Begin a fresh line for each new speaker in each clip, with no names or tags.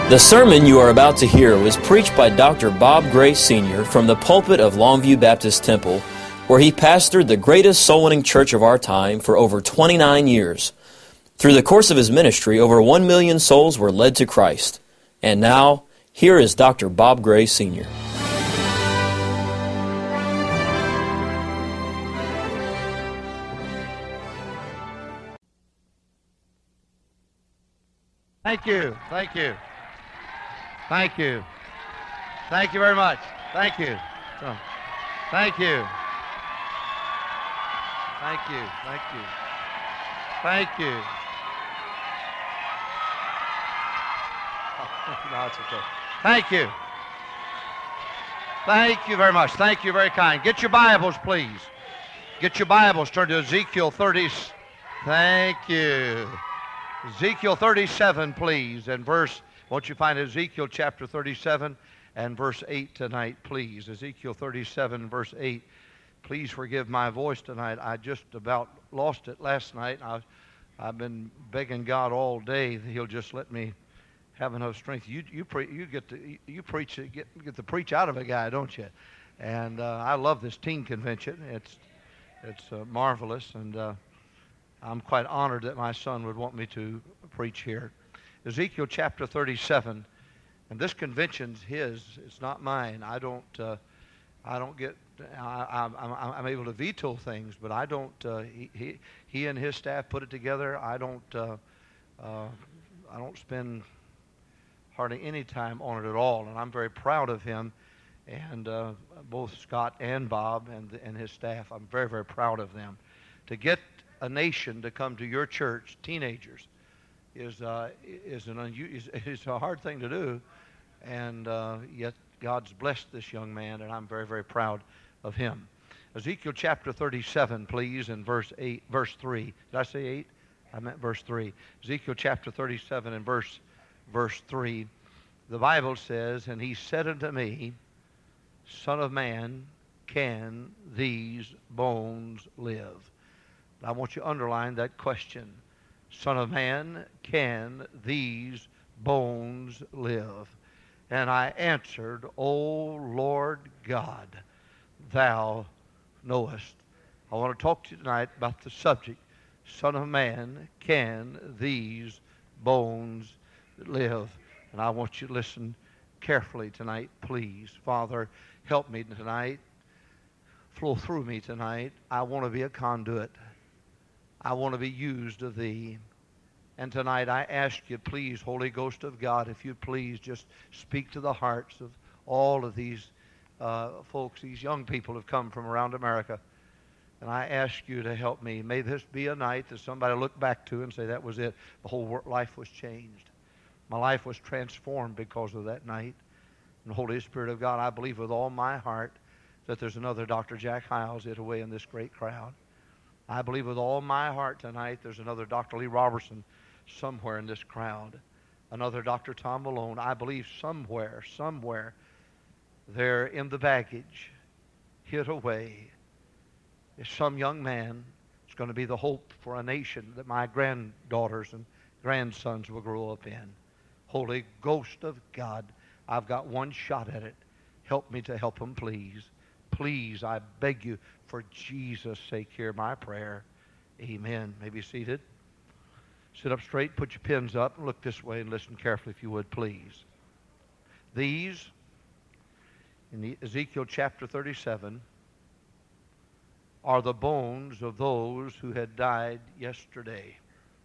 The sermon you are about to hear was preached by Dr. Bob Gray Sr. from the pulpit of Longview Baptist Temple, where he pastored the greatest soul-winning church of our time for over 29 years. Through the course of his ministry, over 1 million souls were led to Christ. And now, here is Dr. Bob Gray Sr.
Thank you. Thank you. Thank you. Thank you very much. Thank you. Thank you. Thank you. Thank you. Thank you. No, it's okay. Thank you. Thank you very much. Thank you, very kind. Get your Bibles, please. Get your Bibles. Turn to Ezekiel 30. Thank you. Ezekiel 37, please, and won't you find Ezekiel chapter 37 and verse 8 tonight, please. Ezekiel 37, verse 8. Please forgive my voice tonight. I just about lost it last night. I've been begging God all day that He'll just let me have enough strength. You get to preach out of a guy, don't you? And I love this teen convention. It's marvelous, and I'm quite honored that my son would want me to preach here. Ezekiel chapter 37, and this convention's his. It's not mine. I'm able to veto things, but I don't. He and his staff put it together. I don't spend hardly any time on it at all, and I'm very proud of him, and both Scott and Bob and his staff. I'm very, very proud of them. To get a nation to come to your church, teenagers, is a hard thing to do, and yet God's blessed this young man, and I'm very, very proud of him. Ezekiel chapter 37, please, and verse 3. Did I say 8? I meant verse 3. Ezekiel chapter 37 and verse 3. The Bible says, "And he said unto me, Son of man, can these bones live?" I want you to underline that question. Son of man, can these bones live? And I answered, O Lord God, thou knowest. I want to talk to you tonight about the subject, Son of man, can these bones live? And I want you to listen carefully tonight, please. Father, help me tonight. Flow through me tonight. I want to be a conduit. I want to be used of Thee. And tonight I ask you, please, Holy Ghost of God, if you'd please just speak to the hearts of all of these folks, these young people who have come from around America. And I ask you to help me. May this be a night that somebody look back to and say, that was it. The whole life was changed. My life was transformed because of that night. And Holy Spirit of God, I believe with all my heart that there's another Dr. Jack Hiles it away in this great crowd. I believe with all my heart tonight there's another Dr. Lee Robertson somewhere in this crowd. Another Dr. Tom Malone. I believe somewhere there in the baggage, hid away, is some young man who's going to be the hope for a nation that my granddaughters and grandsons will grow up in. Holy Ghost of God, I've got one shot at it. Help me to help them, please. Please, I beg you, for Jesus' sake, hear my prayer. Amen. May be seated. Sit up straight, put your pins up, and look this way and listen carefully if you would, please. These, in Ezekiel chapter 37, are the bones of those who had died yesterday.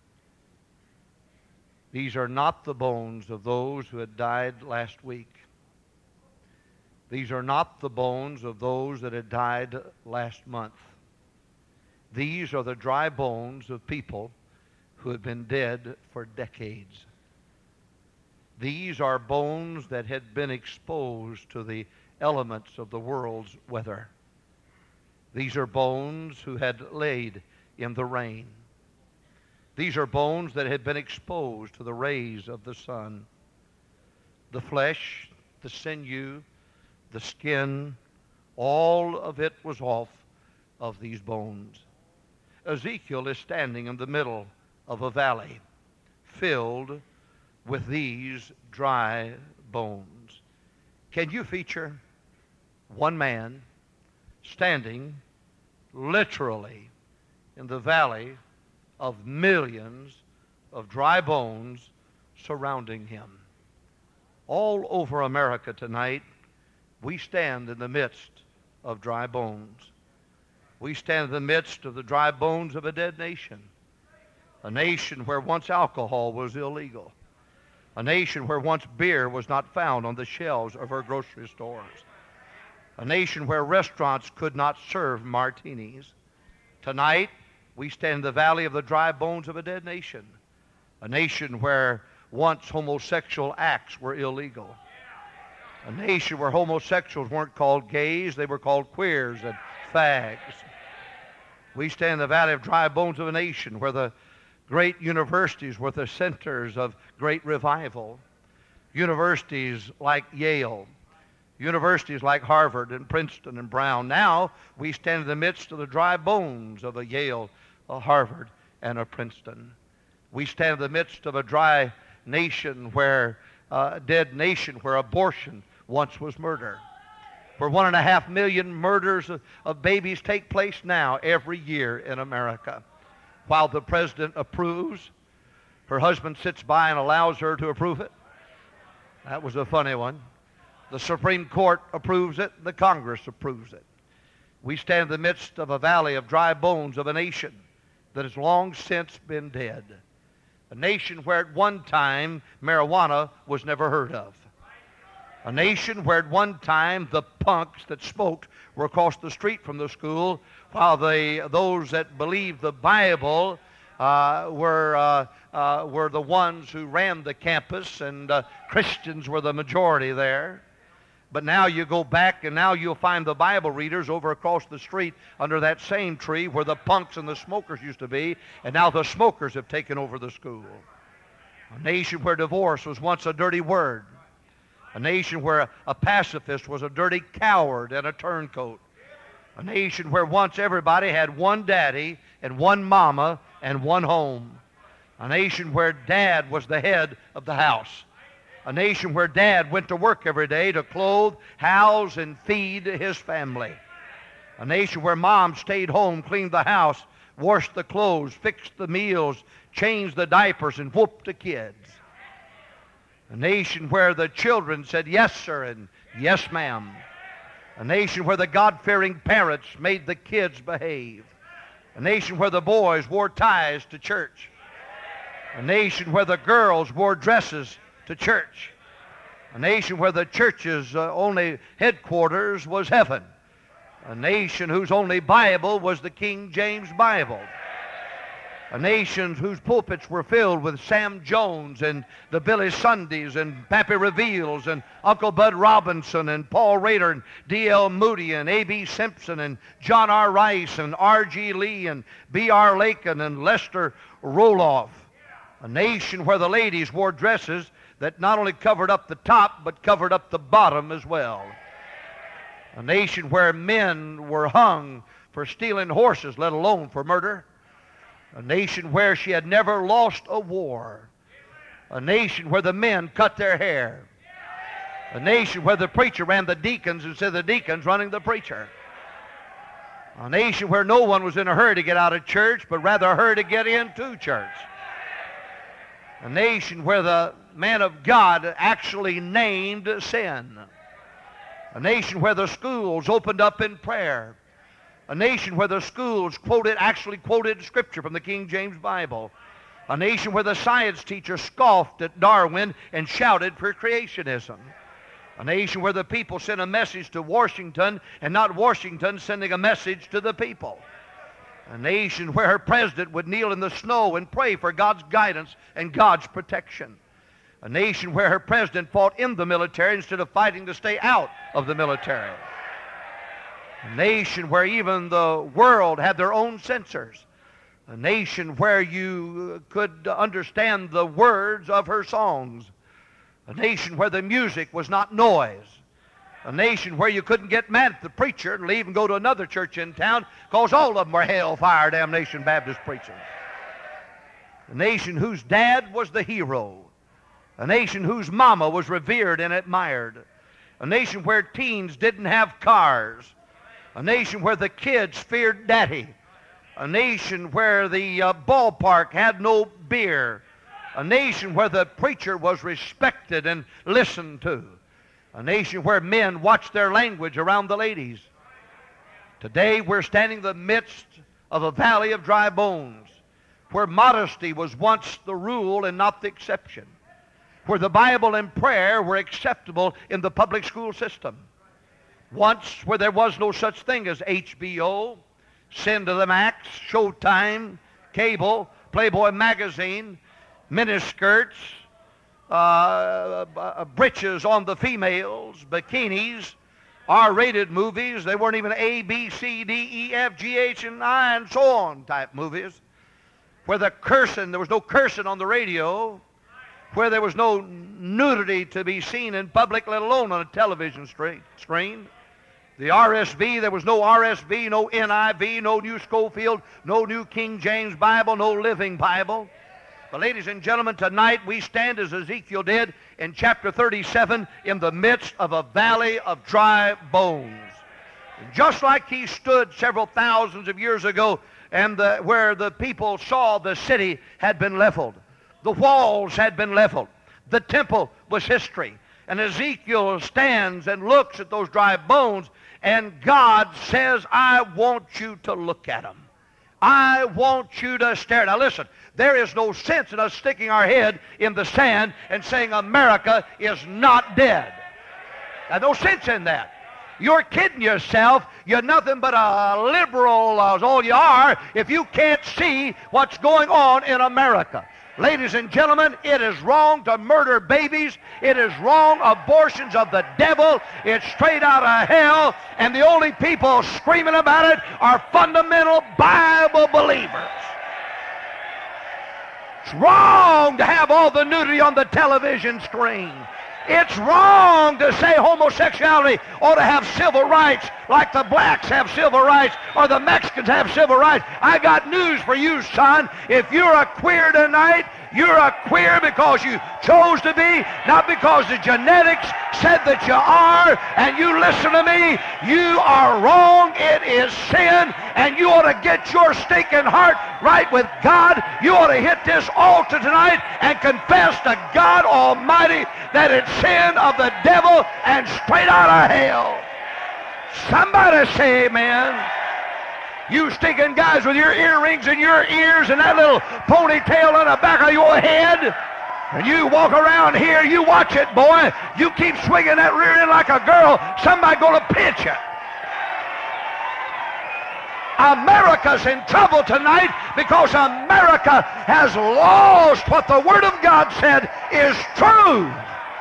These are not the bones of those who had died last week. These are not the bones of those that had died last month. These are the dry bones of people who had been dead for decades. These are bones that had been exposed to the elements of the world's weather. These are bones who had laid in the rain. These are bones that had been exposed to the rays of the sun. The flesh, the sinew, the skin, all of it was off of these bones. Ezekiel is standing in the middle of a valley filled with these dry bones. Can you feature one man standing literally in the valley of millions of dry bones surrounding him? All over America tonight, we stand in the midst of dry bones. We stand in the midst of the dry bones of a dead nation. A nation where once alcohol was illegal. A nation where once beer was not found on the shelves of our grocery stores. A nation where restaurants could not serve martinis. Tonight, we stand in the valley of the dry bones of a dead nation. A nation where once homosexual acts were illegal. A nation where homosexuals weren't called gays, they were called queers and fags. We stand in the valley of dry bones of a nation where the great universities were the centers of great revival. Universities like Yale, universities like Harvard and Princeton and Brown. Now we stand in the midst of the dry bones of a Yale, a Harvard, and a Princeton. We stand in the midst of a dry nation where, dead nation where abortion once was murder. Where 1.5 million murders of babies take place now every year in America. While the president approves, her husband sits by and allows her to approve it. That was a funny one. The Supreme Court approves it, the Congress approves it. We stand in the midst of a valley of dry bones of a nation that has long since been dead. A nation where at one time marijuana was never heard of. A nation where at one time the punks that smoked were across the street from the school, while those that believed the Bible were the ones who ran the campus, and Christians were the majority there. But now you go back, and now you'll find the Bible readers over across the street under that same tree where the punks and the smokers used to be, and now the smokers have taken over the school. A nation where divorce was once a dirty word. A nation where a pacifist was a dirty coward and a turncoat. A nation where once everybody had one daddy and one mama and one home. A nation where dad was the head of the house. A nation where dad went to work every day to clothe, house, and feed his family. A nation where mom stayed home, cleaned the house, washed the clothes, fixed the meals, changed the diapers, and whooped the kids. A nation where the children said yes, sir, and yes, ma'am. A nation where the God-fearing parents made the kids behave. A nation where the boys wore ties to church. A nation where the girls wore dresses to church. A nation where the church's only headquarters was heaven. A nation whose only Bible was the King James Bible. A nation whose pulpits were filled with Sam Jones and the Billy Sundays and Pappy Reveals and Uncle Bud Robinson and Paul Rader and D.L. Moody and A.B. Simpson and John R. Rice and R.G. Lee and B.R. Lakin and Lester Roloff. A nation where the ladies wore dresses that not only covered up the top but covered up the bottom as well. A nation where men were hung for stealing horses, let alone for murder. A nation where she had never lost a war. A nation where the men cut their hair. A nation where the preacher ran the deacons instead of the deacons running the preacher. A nation where no one was in a hurry to get out of church, but rather a hurry to get into church. A nation where the man of God actually named sin. A nation where the schools opened up in prayer. A nation where the schools actually quoted Scripture from the King James Bible. A nation where the science teacher scoffed at Darwin and shouted for creationism. A nation where the people sent a message to Washington and not Washington sending a message to the people. A nation where her president would kneel in the snow and pray for God's guidance and God's protection. A nation where her president fought in the military instead of fighting to stay out of the military. A nation where even the world had their own censors. A nation where you could understand the words of her songs. A nation where the music was not noise. A nation where you couldn't get mad at the preacher and leave and go to another church in town because all of them were hellfire damnation Baptist preachers. A nation whose dad was the hero. A A nation whose mama was revered and admired. A nation where teens didn't have cars. A nation where the kids feared daddy. A nation where the ballpark had no beer. A nation where the preacher was respected and listened to. A nation where men watched their language around the ladies. Today we're standing in the midst of a valley of dry bones, where modesty was once the rule and not the exception, where the Bible and prayer were acceptable in the public school system. Once where there was no such thing as HBO, Sin to the Max, Showtime, cable, Playboy magazine, miniskirts, breeches on the females, bikinis, R-rated movies. They weren't even A, B, C, D, E, F, G, H, and I, and so on type movies. Where there was no cursing on the radio, where there was no nudity to be seen in public, let alone on a television screen. The RSV, there was no RSV, no NIV, no New Schofield, no New King James Bible, no Living Bible. But ladies and gentlemen, tonight we stand as Ezekiel did in chapter 37 in the midst of a valley of dry bones. And just like he stood several thousands of years ago and where the people saw the city had been leveled. The walls had been leveled. The temple was history. And Ezekiel stands and looks at those dry bones, and God says, I want you to look at them. I want you to stare. Now listen, there is no sense in us sticking our head in the sand and saying America is not dead. There's no sense in that. You're kidding yourself. You're nothing but a liberal, is all you are, if you can't see what's going on in America. Ladies and gentlemen, it is wrong to murder babies. It is wrong, abortions of the devil. It's straight out of hell, and the only people screaming about it are fundamental Bible believers. It's wrong to have all the nudity on the television screen. It's wrong to say homosexuality ought to have civil rights like the blacks have civil rights or the Mexicans have civil rights. I got news for you, son. If you're a queer tonight, you're a queer because you chose to be, not because the genetics said that you are. And you listen to me, you are wrong. It is sin, and you ought to get your stinking heart right with God. You ought to hit this altar tonight and confess to God Almighty that it's sin of the devil and straight out of hell. Somebody say amen. You stinking guys with your earrings in your ears and that little ponytail on the back of your head, and you walk around here, you watch it, boy. You keep swinging that rear end like a girl, somebody's going to pinch you. America's in trouble tonight because America has lost what the Word of God said is true.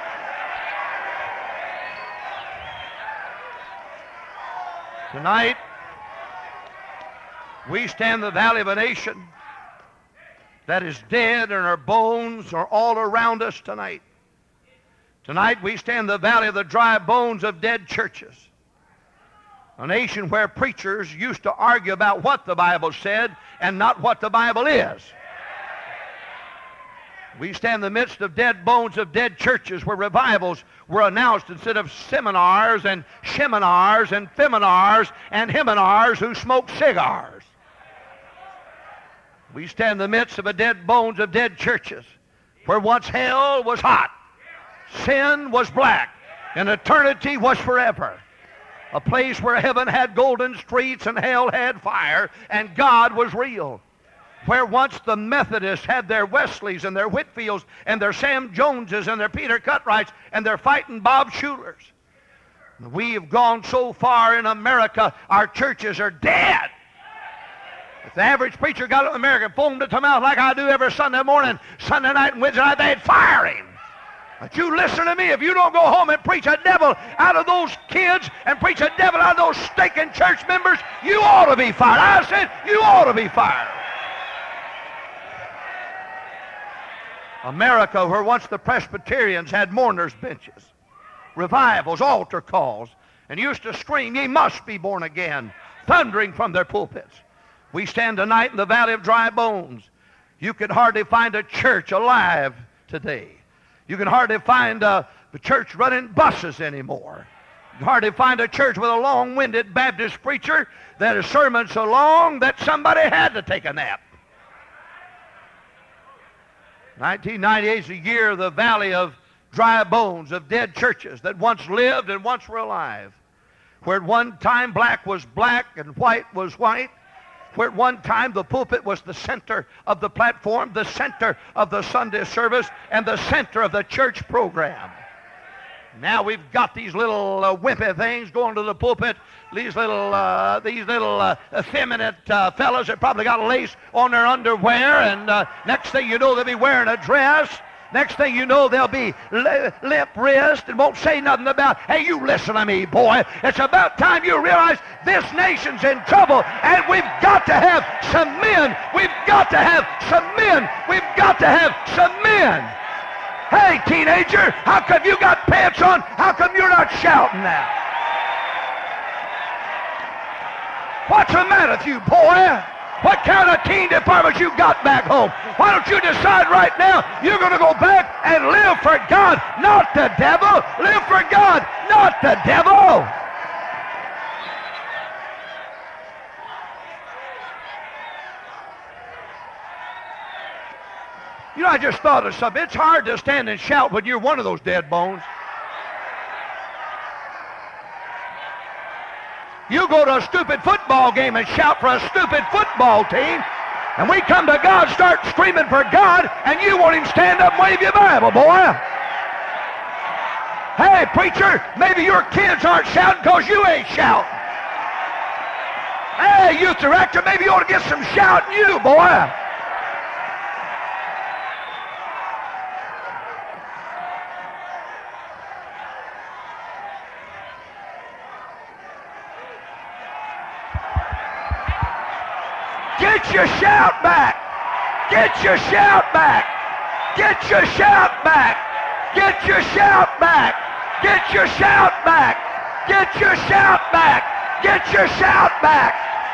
Tonight, we stand in the valley of a nation that is dead, and our bones are all around us tonight. Tonight, we stand in the valley of the dry bones of dead churches. A nation where preachers used to argue about what the Bible said and not what the Bible is. We stand in the midst of dead bones of dead churches where revivals were announced instead of seminars and sheminars and feminars and hymnars who smoked cigars. We stand in the midst of a dead bones of dead churches where once hell was hot, sin was black, and eternity was forever. A place where heaven had golden streets and hell had fire, and God was real. Where once the Methodists had their Wesleys and their Whitfields and their Sam Joneses and their Peter Cutrights and their fighting Bob Schulers. We have gone so far in America, our churches are dead. If the average preacher got up in America and foamed at the mouth like I do every Sunday morning, Sunday night and Wednesday night, they'd fire him. But you listen to me, if you don't go home and preach a devil out of those kids and preach a devil out of those stinking church members, you ought to be fired. I said, you ought to be fired. America, where once the Presbyterians had mourners' benches, revivals, altar calls, and used to scream, ye must be born again, thundering from their pulpits. We stand tonight in the valley of dry bones. You could hardly find a church alive today. You can hardly find the church running buses anymore. You can hardly find a church with a long-winded Baptist preacher that a sermon so long that somebody had to take a nap. 1998 is the year of the valley of dry bones, of dead churches that once lived and once were alive. Where at one time black was black and white was white. Where at one time the pulpit was the center of the platform, the center of the Sunday service, and the center of the church program. Now we've got these little wimpy things going to the pulpit, these little effeminate fellas that probably got lace on their underwear, and next thing you know they'll be wearing a dress. Next thing you know, they'll be limp wrist and won't say nothing about, hey, you listen to me, boy. It's about time you realize this nation's in trouble, and we've got to have some men. We've got to have some men. We've got to have some men. Hey, teenager, how come you got pants on? How come you're not shouting now? What's the matter with you, boy? What kind of teen department you got back home? Why don't you decide right now you're going to go back and live for God, not the devil. Live for God, not the devil. You know, I just thought of something. It's hard to stand and shout when you're one of those dead bones. You go to a stupid football game and shout for a stupid football team, and we come to God, start screaming for God, and you won't even stand up and wave your Bible, boy. Hey, preacher, maybe your kids aren't shouting because you ain't shouting. Hey, youth director, maybe you ought to get some shouting, you, boy. Get your shout back. Get your shout back. Get your shout back. Get your shout back. Get your shout back. Get your shout back. Get your shout back.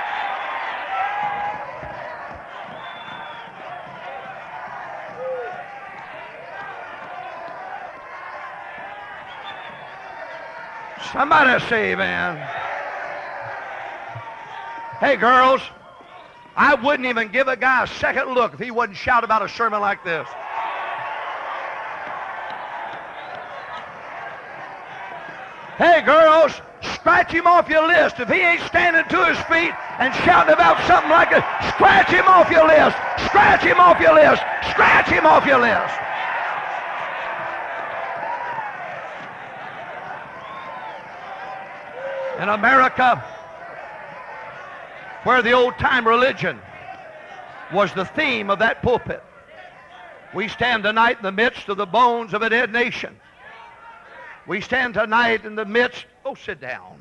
Somebody say amen. Hey, girls. I wouldn't even give a guy a second look if he wouldn't shout about a sermon like this. Hey, girls, scratch him off your list. If he ain't standing to his feet and shouting about something like this, scratch him off your list. Scratch him off your list. Scratch him off your list. In America, where the old-time religion was the theme of that pulpit, we stand tonight in the midst of the bones of a dead nation. We stand tonight in the midst, sit down.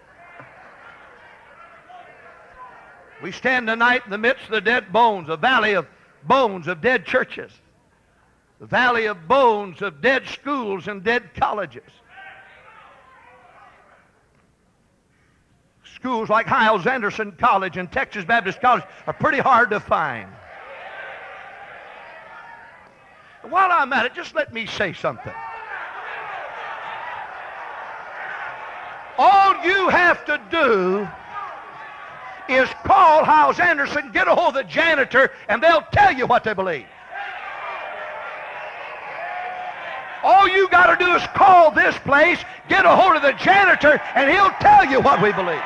We stand tonight in the midst of the dead bones, a valley of bones of dead churches, the valley of bones of dead schools and dead colleges. Schools like Hyles-Anderson College and Texas Baptist College are pretty hard to find. While I'm at it, just let me say something. All you have to do is call Hyles-Anderson, get a hold of the janitor, and they'll tell you what they believe. All you got to do is call this place, get a hold of the janitor, and he'll tell you what we believe.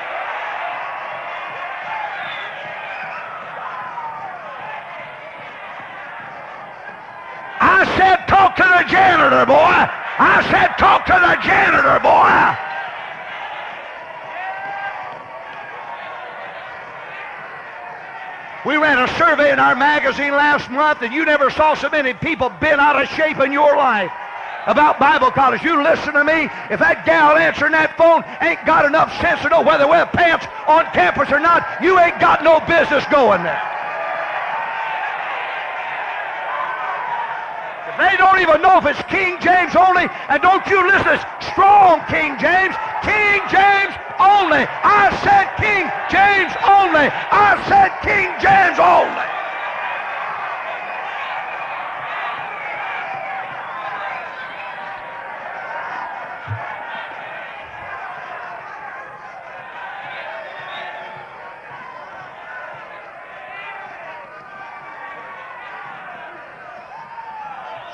I said, talk to the janitor, boy. I said, talk to the janitor, boy. We ran a survey in our magazine last month, and you never saw so many people bent out of shape in your life about Bible college. You listen to me. If that gal answering that phone ain't got enough sense to know whether to wear pants on campus or not, you ain't got no business going there. They don't even know if it's King James only, and don't you listen, strong King James, King James only. I said King James only. I said King James only.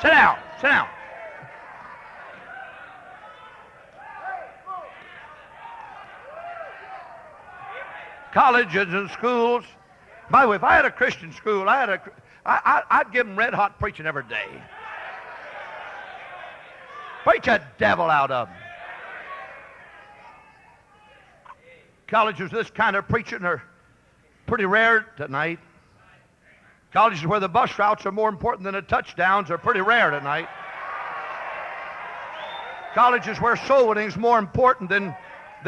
Sit down. Sit down. Colleges and schools. By the way, if I had a Christian school, I'd give them red hot preaching every day. Preach a devil out of them. Colleges with this kind of preaching are pretty rare tonight. Colleges where the bus routes are more important than the touchdowns are pretty rare tonight. Colleges where soul winning is more important than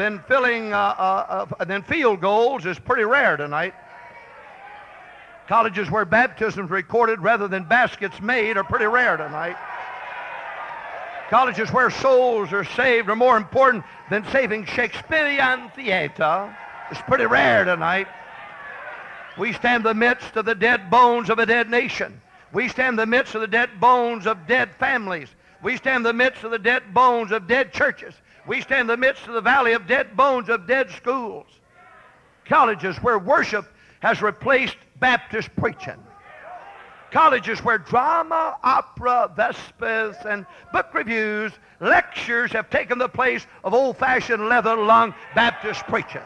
field goals is pretty rare tonight. Colleges where baptisms recorded rather than baskets made are pretty rare tonight. Colleges where souls are saved are more important than saving Shakespearean theater. It's pretty rare tonight. We stand in the midst of the dead bones of a dead nation. We stand in the midst of the dead bones of dead families. We stand in the midst of the dead bones of dead churches. We stand in the midst of the valley of dead bones of dead schools. Colleges where worship has replaced Baptist preaching. Colleges where drama, opera, vespers, and book reviews, lectures have taken the place of old-fashioned leather-lung Baptist preaching.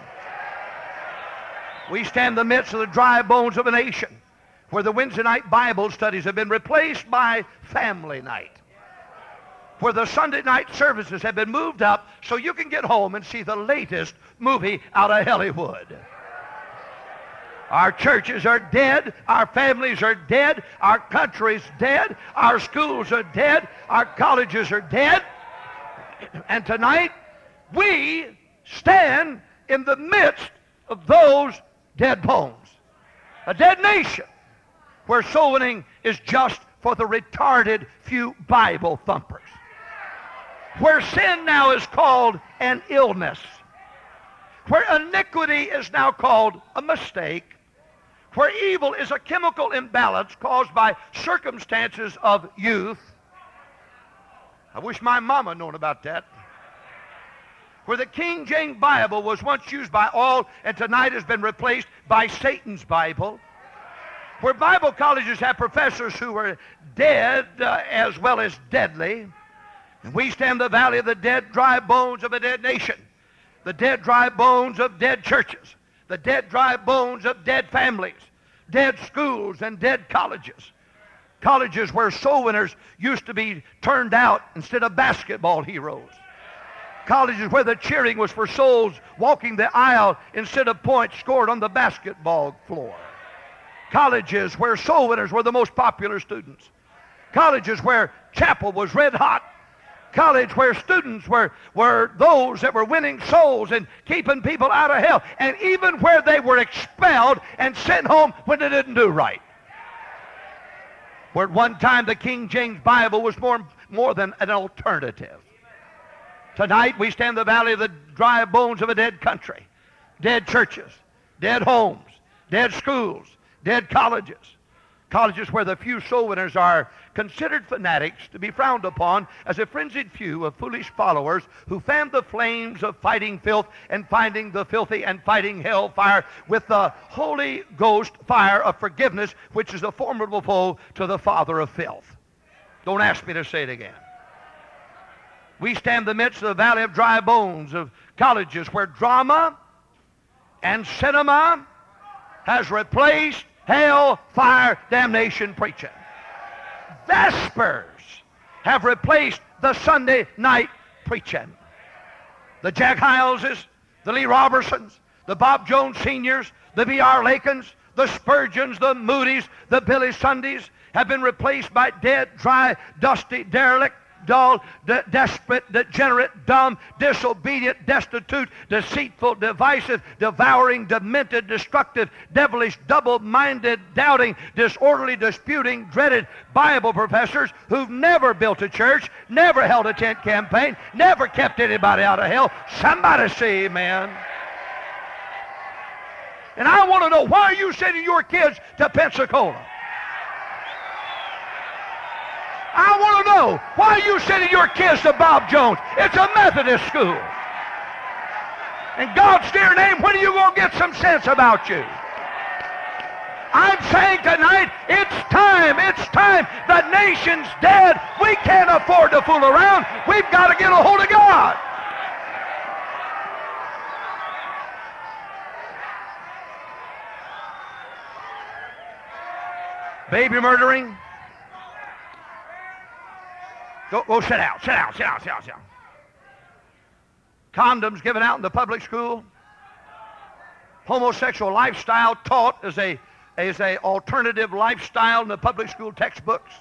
We stand in the midst of the dry bones of a nation where the Wednesday night Bible studies have been replaced by family night, where the Sunday night services have been moved up so you can get home and see the latest movie out of Hollywood. Our churches are dead. Our families are dead. Our country's dead. Our schools are dead. Our colleges are dead. And tonight, we stand in the midst of those dead bones. A dead nation where soul winning is just for the retarded few Bible thumpers. Where sin now is called an illness. Where iniquity is now called a mistake. Where evil is a chemical imbalance caused by circumstances of youth. I wish my mama had known about that. Where the King James Bible was once used by all and tonight has been replaced by Satan's Bible. Where Bible colleges have professors who are dead as well as deadly. And we stand in the valley of the dead, dry bones of a dead nation. The dead, dry bones of dead churches. The dead, dry bones of dead families, dead schools, and dead colleges. Colleges where soul winners used to be turned out instead of basketball heroes. Colleges where the cheering was for souls walking the aisle instead of points scored on the basketball floor. Colleges where soul winners were the most popular students. Colleges where chapel was red hot. College where students were those that were winning souls and keeping people out of hell, and even where they were expelled and sent home when they didn't do right. Where at one time the King James Bible was more than an alternative. Tonight we stand in the valley of the dry bones of a dead country, dead churches, dead homes, dead schools, dead colleges. Colleges where the few soul winners are considered fanatics, to be frowned upon as a frenzied few of foolish followers who fan the flames of fighting filth and finding the filthy and fighting hell fire with the Holy Ghost fire of forgiveness, which is a formidable foe to the father of filth. Don't ask me to say it again. We stand in the midst of the valley of dry bones of colleges where drama and cinema has replaced hell, fire, damnation preaching. Vespers have replaced the Sunday night preaching. The Jack Hyleses, the Lee Robertsons, the Bob Jones Seniors, the V.R. Lakins, the Spurgeons, the Moody's, the Billy Sundays have been replaced by dead, dry, dusty, derelict, dull, desperate, degenerate, dumb, disobedient, destitute, deceitful, divisive, devouring, demented, destructive, devilish, double-minded, doubting, disorderly, disputing, dreaded Bible professors who've never built a church, never held a tent campaign, never kept anybody out of hell. Somebody say amen. And I want to know, why are you sending your kids to Pensacola? I want to know, why are you sending your kids to Bob Jones? It's a Methodist school. In God's dear name, when are you going to get some sense about you? I'm saying tonight, it's time, it's time. The nation's dead. We can't afford to fool around. We've got to get a hold of God. Baby murdering. Go sit down, sit down, sit down, sit down, sit down. Condoms given out in the public school. Homosexual lifestyle taught as a alternative lifestyle in the public school textbooks.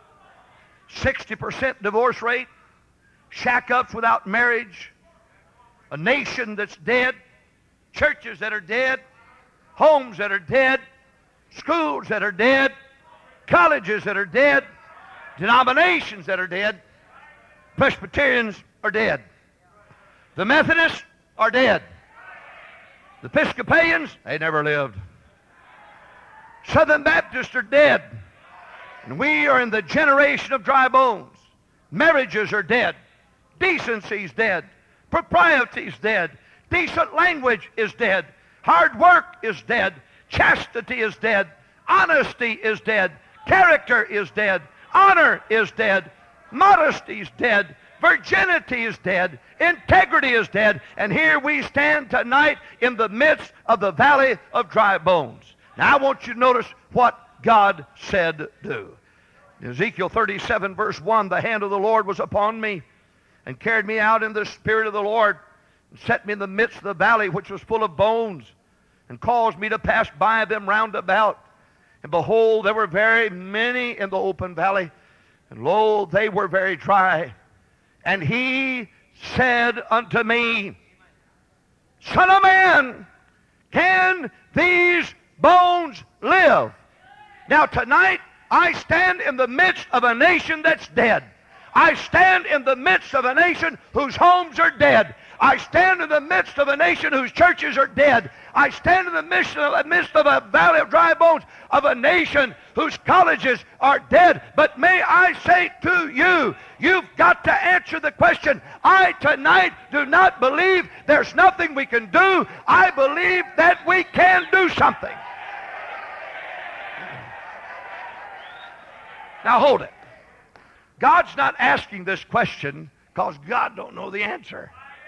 60% divorce rate. Shack-ups without marriage. A nation that's dead. Churches that are dead. Homes that are dead. Schools that are dead. Colleges that are dead. Denominations that are dead. Presbyterians are dead. The Methodists are dead. The Episcopalians, they never lived. Southern Baptists are dead. And we are in the generation of dry bones. Marriages are dead. Decency's dead. Propriety's dead. Decent language is dead. Hard work is dead. Chastity is dead. Honesty is dead. Character is dead. Honor is dead. Modesty is dead. Virginity is dead. Integrity is dead. And here we stand tonight in the midst of the valley of dry bones. Now I want you to notice what God said do. In Ezekiel 37 verse 1, the hand of the Lord was upon me and carried me out in the spirit of the Lord and set me in the midst of the valley which was full of bones and caused me to pass by them round about. And behold, there were very many in the open valley, and lo, they were very dry. And he said unto me, Son of man, can these bones live? Now tonight, I stand in the midst of a nation that's dead. I stand in the midst of a nation whose homes are dead. I stand in the midst of a nation whose churches are dead. I stand in the midst of a valley of dry bones of a nation whose colleges are dead. But may I say to you, you've got to answer the question. I tonight do not believe there's nothing we can do. I believe that we can do something. Now hold it. God's not asking this question because God don't know the answer.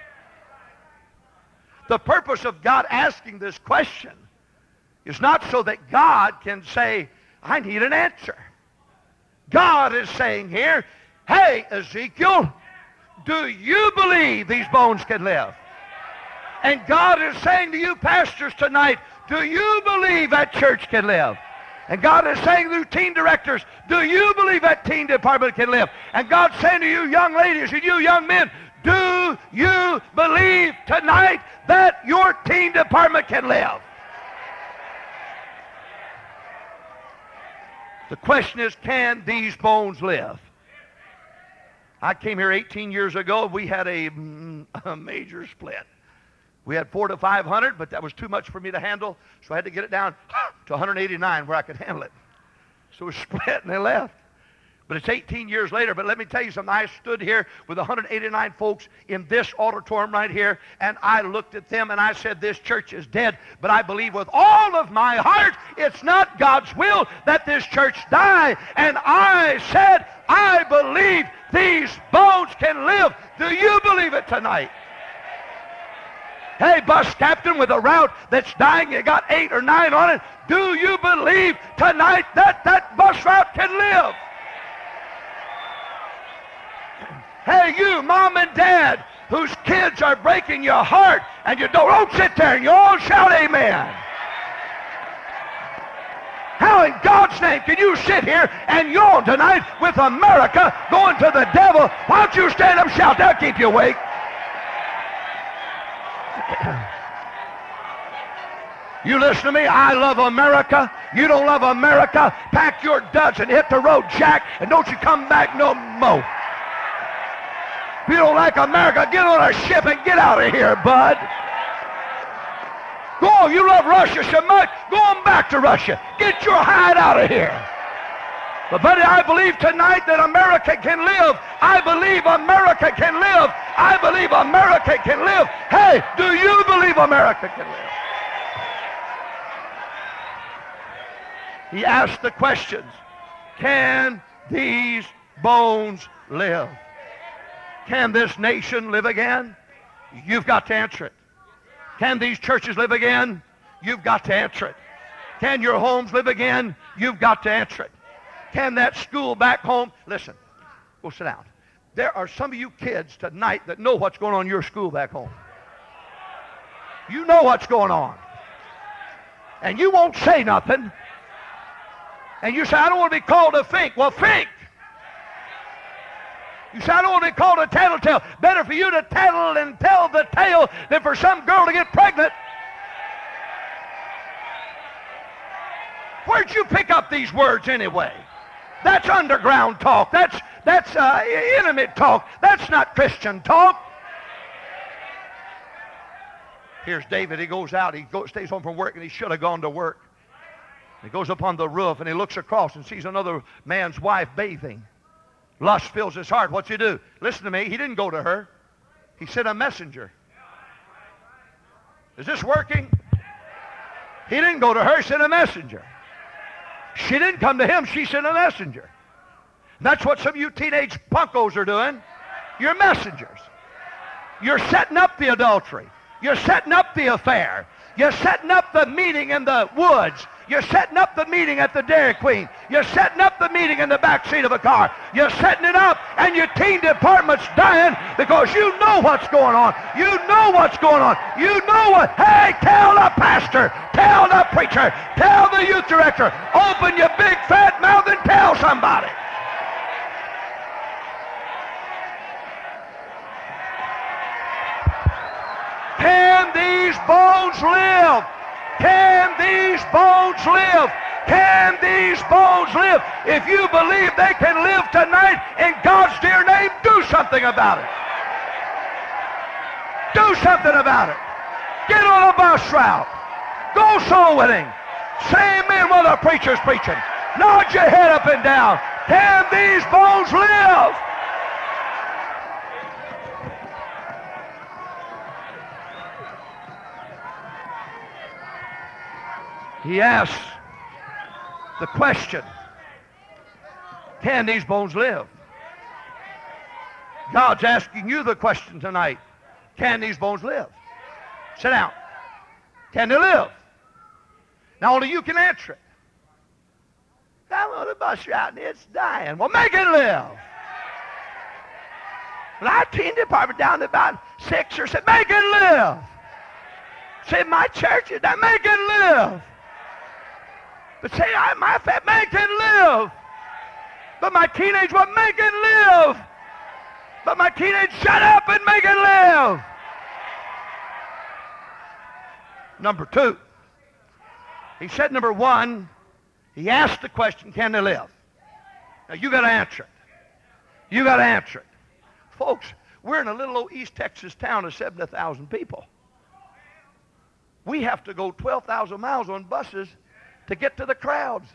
The purpose of God asking this question is not so that God can say, I need an answer. God is saying here, hey, Ezekiel, do you believe these bones can live? And God is saying to you pastors tonight, do you believe that church can live? And God is saying to you teen directors, do you believe that teen department can live? And God's saying to you young ladies and you young men, do you believe tonight that your teen department can live? The question is, can these bones live? I came here 18 years ago. We had a major split. We had 400 to 500, but that was too much for me to handle, so I had to get it down to 189 where I could handle it. So it was split, and they left. But it's 18 years later. But let me tell you something. I stood here with 189 folks in this auditorium right here, and I looked at them, and I said, this church is dead. But I believe with all of my heart it's not God's will that this church die. And I said, I believe these bones can live. Do you believe it tonight? Hey, bus captain with a route that's dying, you got 8 or 9 on it. Do you believe tonight that that bus route can live? Hey, you mom and dad whose kids are breaking your heart, and you don't sit there and you all shout amen. How in God's name can you sit here and yawn tonight with America going to the devil? Why don't you stand up and shout? That'll keep you awake. You listen to me. I love America. You don't love America? Pack your duds and hit the road, Jack, and don't you come back no more. If you don't like America, get on a ship and get out of here, bud. Go on, you love Russia so much, go on back to Russia. Get your hide out of here. But buddy, I believe tonight that America can live. I believe America can live. I believe America can live. Hey, do you believe America can live? He asked the questions. Can these bones live? Can this nation live again? You've got to answer it. Can these churches live again? You've got to answer it. Can your homes live again? You've got to answer it. Can that school back home? Listen, go sit down. There are some of you kids tonight that know what's going on in your school back home. You know what's going on. And you won't say nothing. And you say, I don't want to be called a fink. Well, fink. You say, I don't want to be called a tattletale. Better for you to tattle and tell the tale than for some girl to get pregnant. Where'd you pick up these words anyway? That's underground talk. That's intimate talk. That's not Christian talk. Here's David. He goes out. Stays home from work, and he should have gone to work. He goes up on the roof, and he looks across and sees another man's wife bathing. Lust fills his heart. What's he do? Listen to me. He didn't go to her. He sent a messenger. Is this working? He didn't go to her. He sent a messenger. She didn't come to him. She sent a messenger. That's what some of you teenage punkos are doing. You're messengers. You're setting up the adultery. You're setting up the affair. You're setting up the meeting in the woods. You're setting up the meeting at the Dairy Queen. You're setting up the meeting in the back seat of a car. You're setting it up, and your teen department's dying because you know what's going on. You know what's going on. You know what. Hey, tell the pastor, tell the preacher, tell the youth director. Open your big fat mouth and tell somebody. Can these bones live? Can these bones live? Can these bones live? If you believe they can live tonight in God's dear name, do something about it. Do something about it. Get on a bus route. Go soul winning. Say amen while the preacher's preaching. Nod your head up and down. Can these bones live? He asks the question, can these bones live? God's asking you the question tonight, can these bones live? Sit down. Can they live? Now only you can answer it. I'm on the bus route and it's dying. Well, make it live. Well, our teen department down to about 6 or 7, make it live. Say, my church is dying, make it live. But say, my fat man can live. But my teenage one, make it live. But my teenage, shut up and make it live. Number 2. He said, number 1, he asked the question, can they live? Now, you got to answer it. You got to answer it. Folks, we're in a little old East Texas town of 70,000 people. We have to go 12,000 miles on buses to get to the crowds.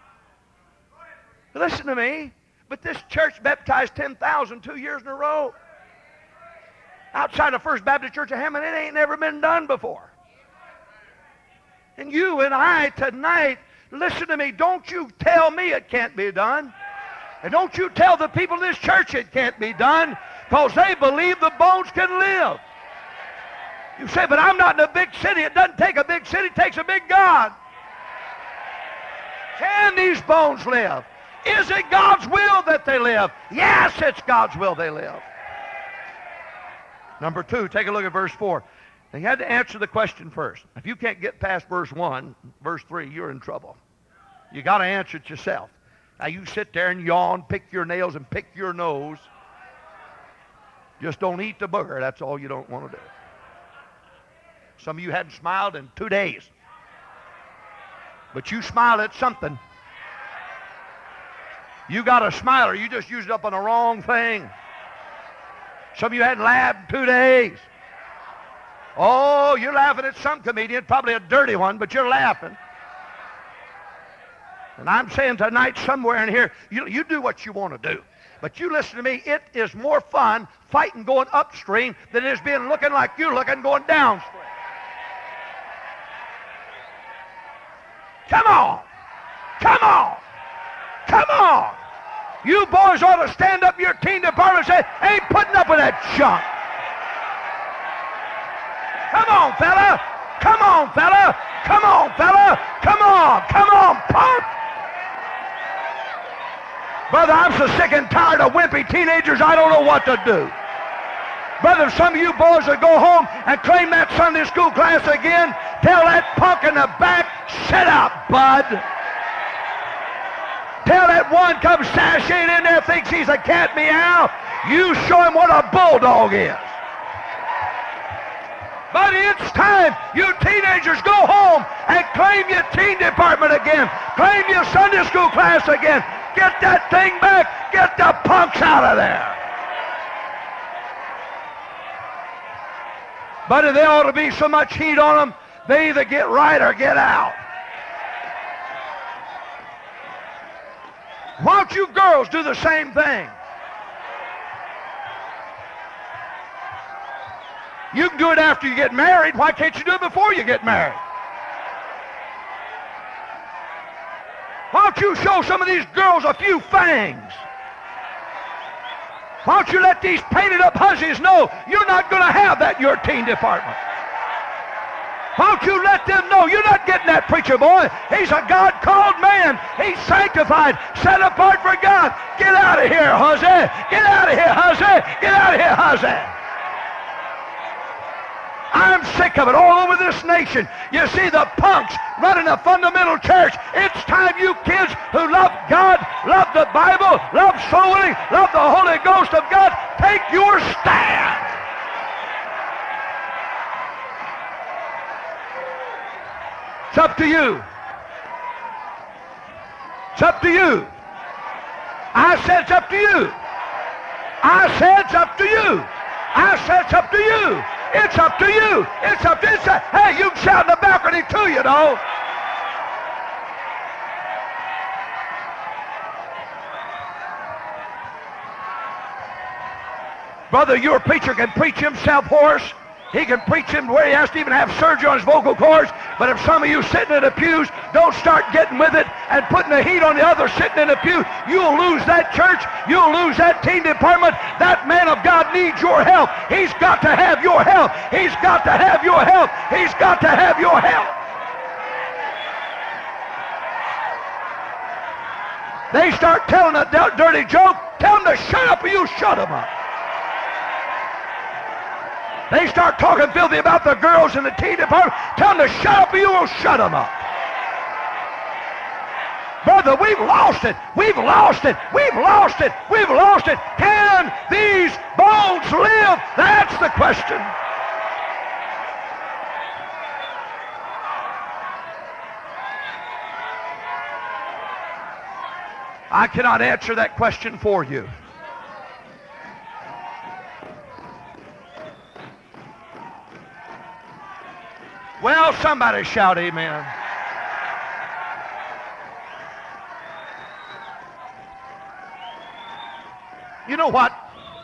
Listen to me, but this church baptized 10,000 2 years in a row. Outside of First Baptist Church of Hammond, it ain't never been done before. And you and I tonight, listen to me, don't you tell me it can't be done. And don't you tell the people in this church it can't be done, because they believe the bones can live. You say, but I'm not in a big city. It doesn't take a big city, it takes a big God. Can these bones live? Is it God's will that they live? Yes, it's God's will they live. Number 2, take a look at verse 4. They had to answer the question first. If you can't get past verse 1, verse 3, you're in trouble. You got to answer it yourself. Now you sit there and yawn, pick your nails and pick your nose. Just don't eat the booger. That's all you don't want to do. Some of you hadn't smiled in 2 days. But you smile at something. You got a smile, or you just used it up on the wrong thing. Some of you hadn't laughed in 2 days. Oh, you're laughing at some comedian, probably a dirty one, but you're laughing. And I'm saying tonight, somewhere in here, you do what you want to do. But you listen to me, it is more fun fighting going upstream than it is being looking like you're looking going downstream. Come on. Come You boys ought to stand up your teen department and say, ain't putting up with that junk. Come on, fella. Come on, fella. Come on, fella. Come on. Come on, punk. Brother, I'm so sick and tired of wimpy teenagers, I don't know what to do. Brother, if some of you boys would go home and claim that Sunday school class again, tell that punk in the back, shut up, bud. Tell that one come sashaying in there, thinks he's a cat meow. You show him what a bulldog is. But it's time you teenagers go home and claim your teen department again. Claim your Sunday school class again. Get that thing back. Get the punks out of there. But there ought to be so much heat on them, they either get right or get out. Why don't you girls do the same thing? You can do it after you get married. Why can't you do it before you get married? Why don't you show some of these girls a few fangs? Why don't you let these painted-up hussies know you're not going to have that in your teen department? Why don't you let them know you're not getting that preacher boy? He's a God-called man. He's sanctified, set apart for God. Get out of here, hussy. Get out of here, hussy. Get out of here, hussy. I'm sick of it all over this nation. You see the punks running a fundamental church. It's time you kids who love God, love the Bible, love soul winning, love the Holy Ghost of God, take your stand. It's up to you. It's up to you. I said it's up to you. I said it's up to you. I said it's up to you. It's up to you. It's up to you. Hey, you can shout in the balcony too, you know. Brother, your preacher can preach himself hoarse. He can preach him where he has to even have surgery on his vocal cords. But if some of you sitting in the pews don't start getting with it and putting the heat on the others sitting in the pew, you'll lose that church. You'll lose that teen department. That man of God needs your help. He's got to have your help. He's got to have your help. He's got to have your help. They start telling a dirty joke. Tell them to shut up or you shut them up. They start talking filthy about the girls in the teen department. Tell them to shut up or you will shut them up. Brother, we've lost it. We've lost it. We've lost it. We've lost it. Can these bones live? That's the question. I cannot answer that question for you. Well, somebody shout amen. You know what?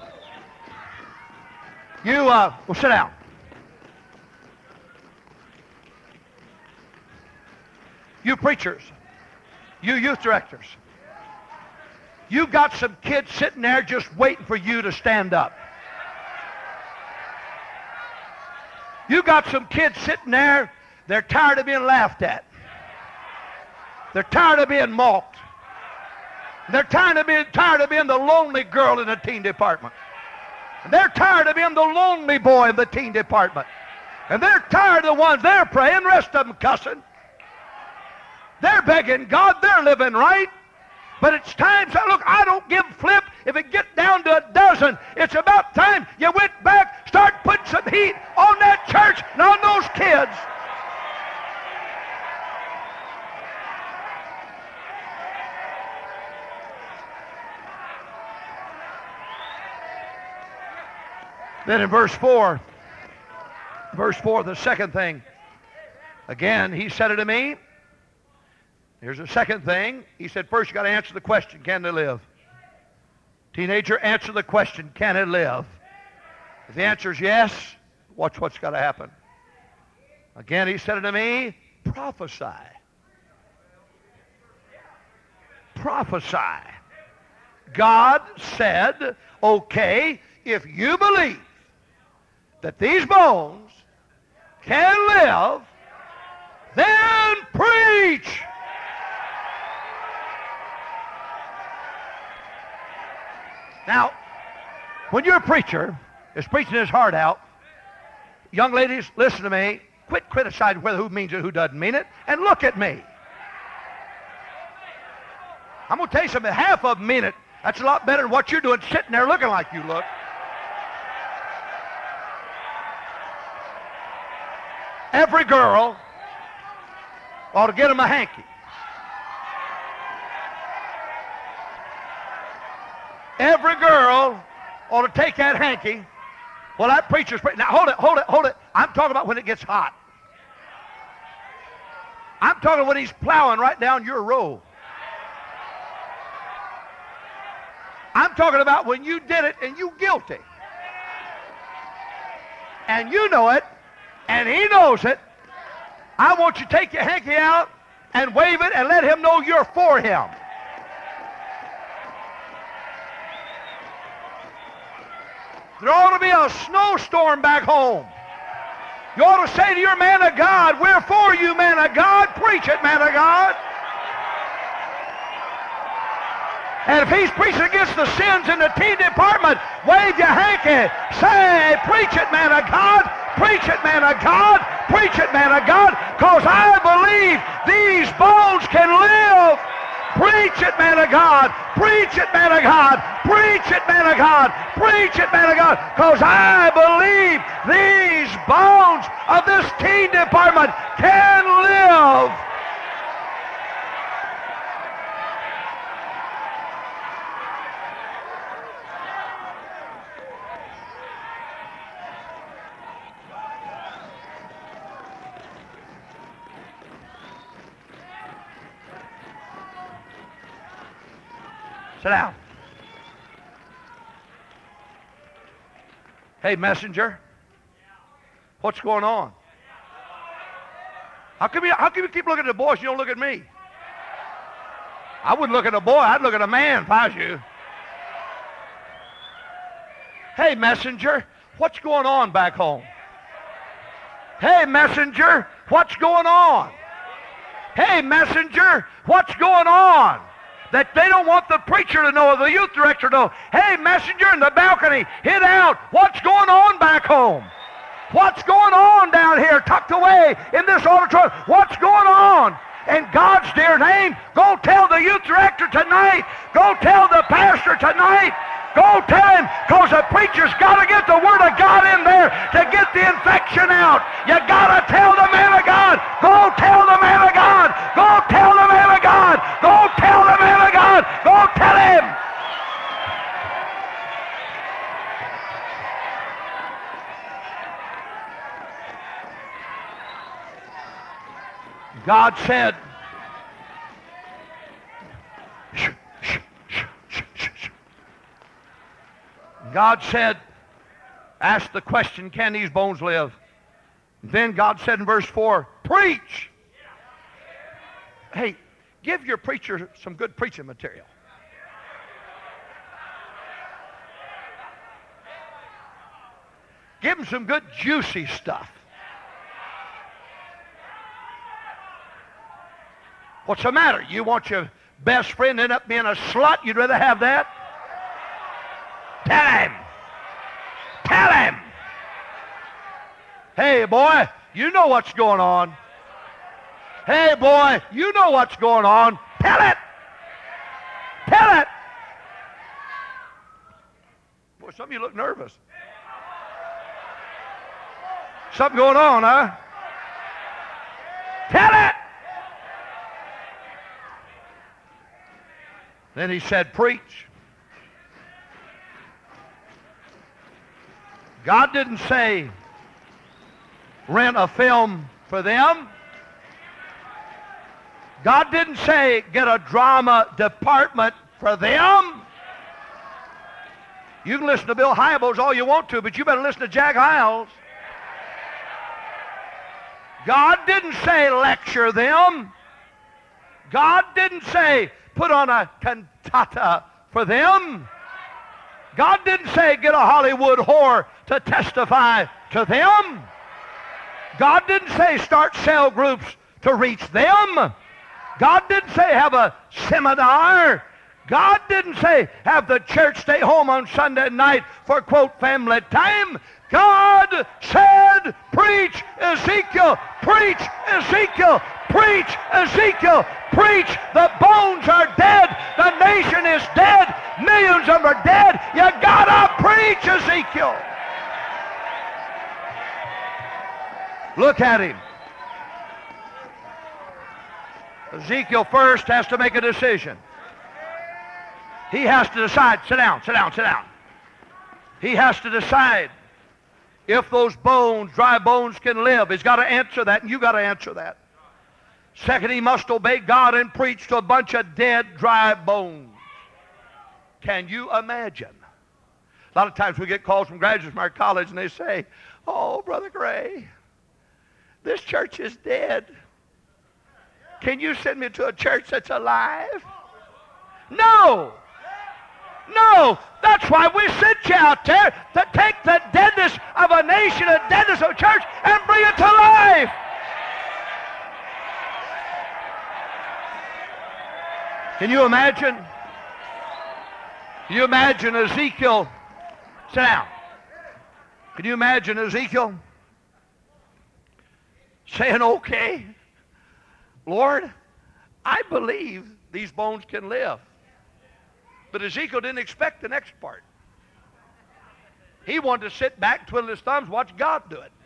You, well, sit down. You preachers, you youth directors, you've got some kids sitting there just waiting for you to stand up. You got some kids sitting there, they're tired of being laughed at. They're tired of being mocked. They're tired of being the lonely girl in the teen department. And they're tired of being the lonely boy in the teen department. And they're tired of the ones they're praying, the rest of them cussing. They're begging God, they're living right. But it's time, so look, I don't give flip if it gets down to a dozen. It's about time you went back, start putting some heat on that church and on those kids. Then in verse 4, the second thing, again, he said it to me. Here's the second thing. He said, first you got to answer the question, can they live? Teenager, answer the question, can it live? If the answer is yes, watch what's got to happen. Again, he said it to me, prophesy. Prophesy. God said, okay, if you believe that these bones can live, then preach. Now, when your preacher is preaching his heart out, young ladies, listen to me. Quit criticizing whether who means it, who doesn't mean it, and look at me. I'm going to tell you something. Half of them mean it. That's a lot better than what you're doing, sitting there looking like you look. Every girl ought to get them a hanky. Every girl ought to take that hanky. Well, that preacher's now hold it. I'm talking about when it gets hot. I'm talking when he's plowing right down your row. I'm talking about when you did it and you guilty. And you know it, and he knows it. I want you to take your hanky out and wave it and let him know you're for him. There ought to be a snowstorm back home. You ought to say to your man of God, we're for you, man of God. Preach it, man of God. And if he's preaching against the sins in the teen department, wave your hanky. Say, preach it, man of God. Preach it, man of God. Preach it, man of God. Because I believe these bones can live. Preach it, man of God. Preach it, man of God. Preach it, man of God. Preach it, man of God. Because I believe these bones of this teen department can live. Sit down. Hey, messenger. What's going on? How come you keep looking at the boys and you don't look at me? I wouldn't look at a boy. I'd look at a man if I was you. Hey, messenger. What's going on back home? Hey, messenger. What's going on? Hey, messenger. What's going on? That they don't want the preacher to know or the youth director to know. Hey, messenger in the balcony, hit out. What's going on back home? What's going on down here tucked away in this auditorium? What's going on? In God's dear name, go tell the youth director tonight. Go tell the pastor tonight. Go tell him, because the preacher's got to get the Word of God in there to get the infection out. You got to tell the man of God. Go tell the man of God. Go tell the man of God. Go tell the man of God. Go tell him. God said, God said, ask the question, can these bones live? Then God said in verse 4, preach. Hey, give your preacher some good preaching material. Give him some good juicy stuff. What's the matter? You want your best friend to end up being a slut? You'd rather have that? Tell him. Tell him. Hey, boy, you know what's going on. Hey, boy, you know what's going on. Tell it. Tell it. Boy, some of you look nervous. Something going on, huh? Tell it. Then he said, preach. God didn't say, rent a film for them. God didn't say, get a drama department for them. You can listen to Bill Hybels all you want to, but you better listen to Jack Hyles. God didn't say, lecture them. God didn't say, put on a cantata for them. God didn't say get a Hollywood whore to testify to them. God didn't say start cell groups to reach them. God didn't say have a seminar. God didn't say have the church stay home on Sunday night for, quote, family time. God said, preach Ezekiel, preach Ezekiel, preach Ezekiel, preach. The bones are dead. The nation is dead. Millions of them are dead. You gotta preach Ezekiel. Look at him. Ezekiel first has to make a decision. He has to decide. Sit down, sit down, sit down. He has to decide if those bones, dry bones, can live. He's got to answer that, and you got to answer that. Second, he must obey God and preach to a bunch of dead, dry bones. Can you imagine? A lot of times we get calls from graduates from our college, and they say, oh, Brother Gray, this church is dead. Can you send me to a church that's alive? No. No. That's why we sent you out there, to take the deadness of a nation, the deadness of a church, and bring it to life. Can you imagine? Can you imagine Ezekiel? Sit down. Can you imagine Ezekiel saying, okay, Lord, I believe these bones can live. But Ezekiel didn't expect the next part. He wanted to sit back, twiddle his thumbs, watch God do it.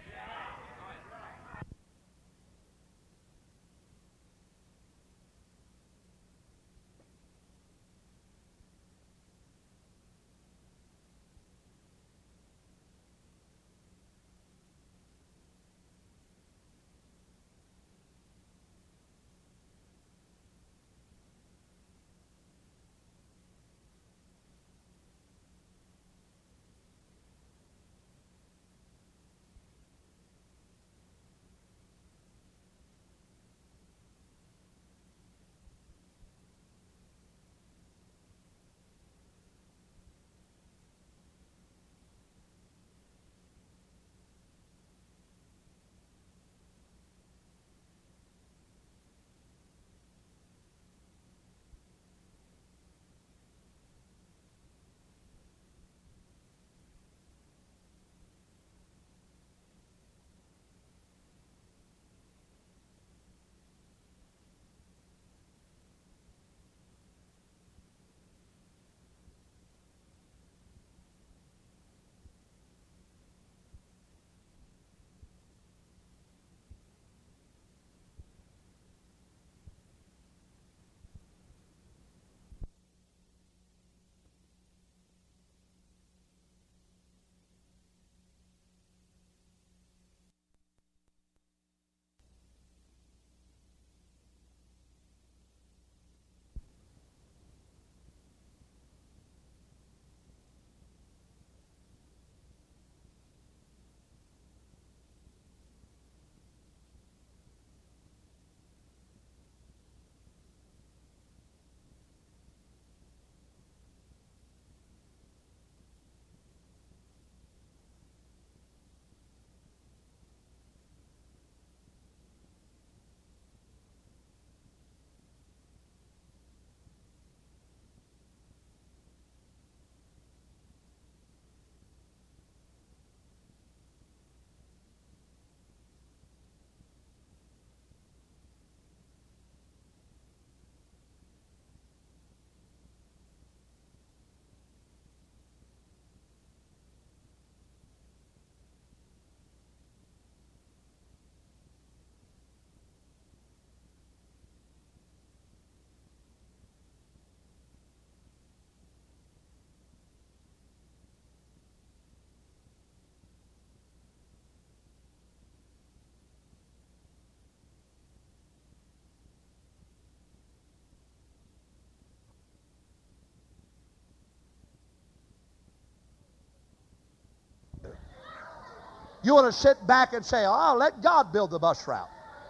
You want to sit back and say, oh, let God build the bus route.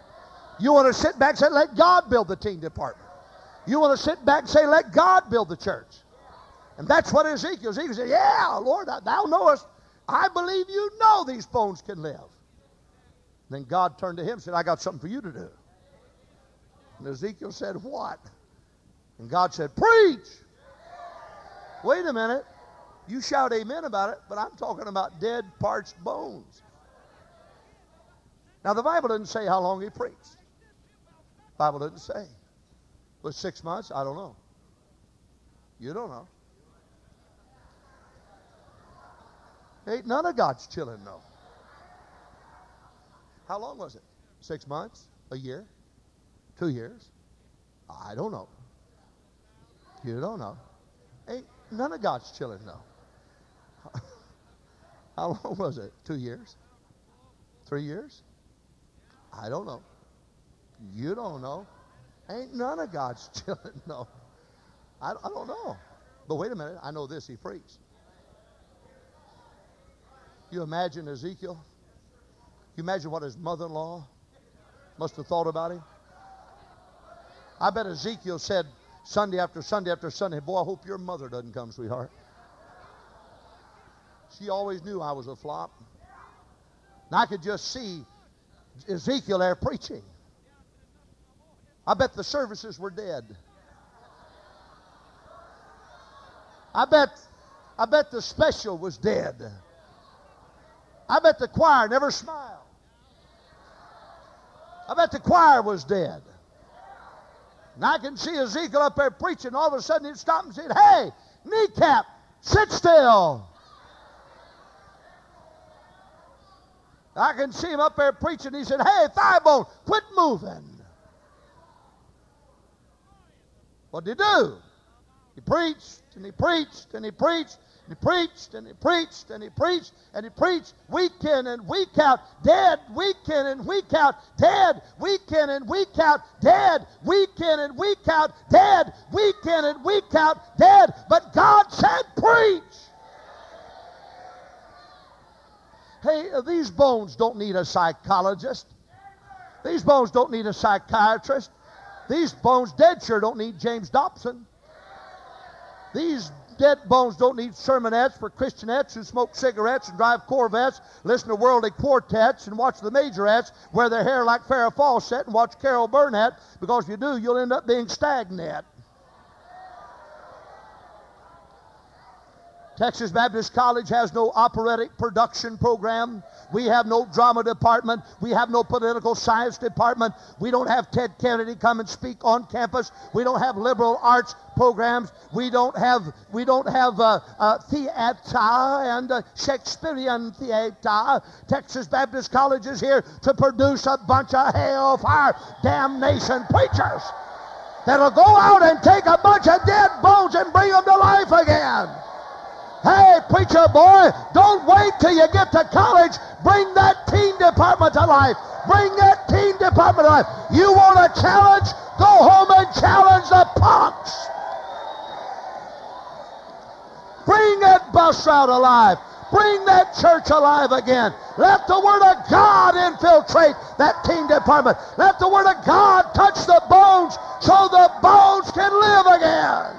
You want to sit back and say, let God build the teen department. You want to sit back and say, let God build the church.
And that's what Ezekiel said, yeah, Lord, thou knowest. I believe you know these bones can live. Then God turned to him and said, I got something for you to do. And Ezekiel said, what? And God said, preach. Wait a minute. You shout amen about it, but I'm talking about dead, parched bones. Now, the Bible doesn't say how long he preached. The Bible doesn't say. Was 6 months? I don't know. You don't know. Ain't none of God's children know. How long was it? 6 months? A year? 2 years? I don't know. You don't know. Ain't none of God's children know. How long was it? 2 years? 3 years? I don't know. You don't know. Ain't none of God's children know. I don't know. But wait a minute. I know this. He preached. You imagine Ezekiel? You imagine what his mother-in-law must have thought about him? I bet Ezekiel said Sunday after Sunday after Sunday, boy, I hope your mother doesn't come, sweetheart. She always knew I was a flop. And I could just see Ezekiel there preaching. I bet the services were dead. I bet the special was dead. I bet the choir never smiled. I bet the choir was dead. And I can see Ezekiel up there preaching. All of a sudden he'd stop and say, hey, kneecap, sit still. I can see him up there preaching. He said, hey, thigh bone, quit moving. What did he do? He preached, and he preached, and he preached, and he preached, and he preached, and he preached, and he preached week in and week out, dead, week in and week out, dead, week in and week out, dead, week in and week out, dead, week in and week out, dead. But God said, preach. Hey, these bones don't need a psychologist. These bones don't need a psychiatrist. These bones dead sure don't need James Dobson. These dead bones don't need sermonettes for Christianettes who smoke cigarettes and drive Corvettes, listen to worldly quartets and watch the majorettes, wear their hair like Farrah Fawcett and watch Carol Burnett, because if you do, you'll end up being stagnant. Texas Baptist College has no operatic production program. We have no drama department. We have no political science department. We don't have Ted Kennedy come and speak on campus. We don't have liberal arts programs. We don't have theater and Shakespearean theater. Texas Baptist College is here to produce a bunch of hellfire damnation preachers that'll go out and take a bunch of dead bones and bring them to life again. Hey, preacher boy, don't wait till you get to college. Bring that teen department to life. Bring that teen department to life. You want a challenge? Go home and challenge the punks. Bring that bus route alive. Bring that church alive again. Let the Word of God infiltrate that teen department. Let the Word of God touch the bones so the bones can live again.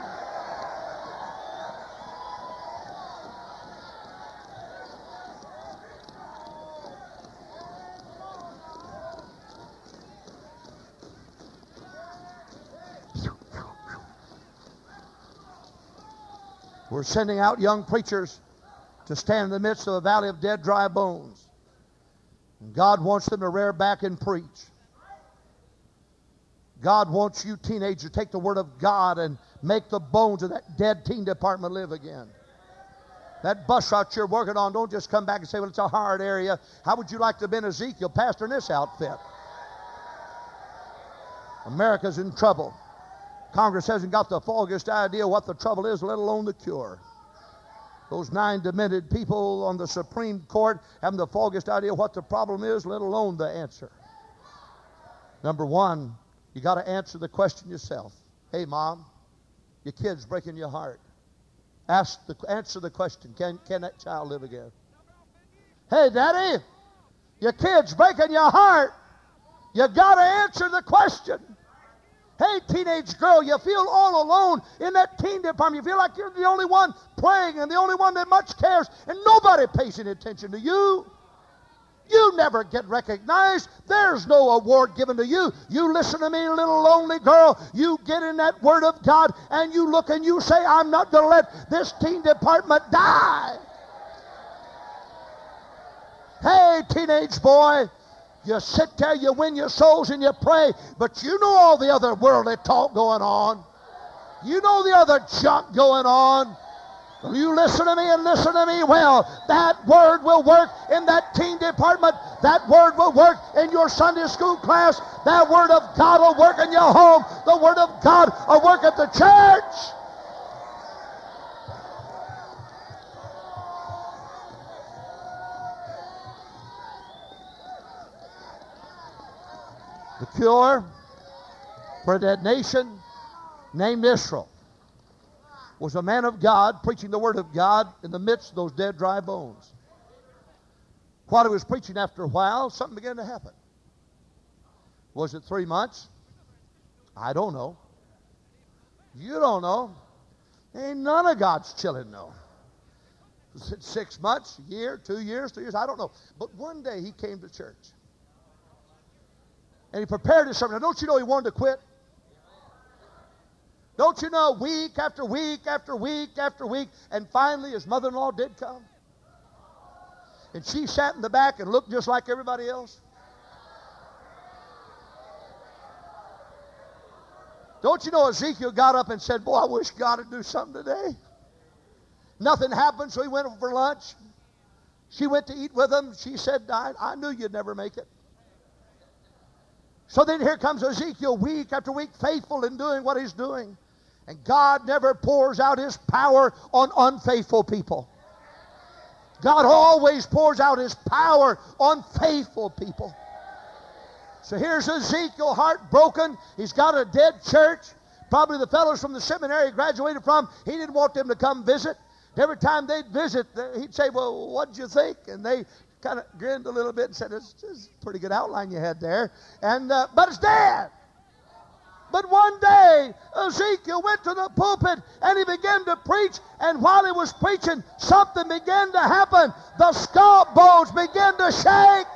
We're sending out young preachers to stand in the midst of a valley of dead, dry bones. And God wants them to rear back and preach. God wants you teenagers to take the Word of God and make the bones of that dead teen department live again. That bus route you're working on, don't just come back and say, well, it's a hard area. How would you like to have been Ezekiel pastor in this outfit? America's in trouble. Congress hasn't got the foggiest idea what the trouble is, let alone the cure. Those 9 demented people on the Supreme Court haven't the foggiest idea what the problem is, let alone the answer. Number one, you got to answer the question yourself. Hey, Mom, your kid's breaking your heart. Answer the question, can that child live again? Hey, Daddy, your kid's breaking your heart. You got to answer the question. Hey, teenage girl, you feel all alone in that teen department. You feel like you're the only one praying and the only one that much cares, and nobody pays any attention to you. You never get recognized. There's no award given to you. You listen to me, little lonely girl. You get in that Word of God, and you look and you say, I'm not going to let this teen department die. Hey, teenage boy, you sit there, you win your souls, and you pray, but you know all the other worldly talk going on. You know the other junk going on. Will you listen to me and listen to me well? That Word will work in that teen department. That Word will work in your Sunday school class. That Word of God will work in your home. The Word of God will work at the church. The cure for that nation named Israel was a man of God preaching the Word of God in the midst of those dead, dry bones. While he was preaching, after a while, something began to happen. Was it 3 months? I don't know. You don't know. Ain't none of God's children know. Was it 6 months, a year, 2 years, 3 years? I don't know. But one day he came to church. And he prepared his sermon. Now, don't you know he wanted to quit? Don't you know, week after week after week after week, and finally his mother-in-law did come. And she sat in the back and looked just like everybody else. Don't you know Ezekiel got up and said, boy, I wish God would do something today. Nothing happened, so he went over for lunch. She went to eat with him. She said, I knew you'd never make it. So then here comes Ezekiel week after week, faithful in doing what he's doing. And God never pours out his power on unfaithful people. God always pours out his power on faithful people. So here's Ezekiel, heartbroken. He's got a dead church. Probably the fellows from the seminary he graduated from, he didn't want them to come visit. Every time they'd visit, he'd say, well, what'd you think? And they kind of grinned a little bit and said, it's a pretty good outline you had there. And but it's dead. But one day, Ezekiel went to the pulpit and he began to preach. And while he was preaching, something began to happen. The skull bones began to shake.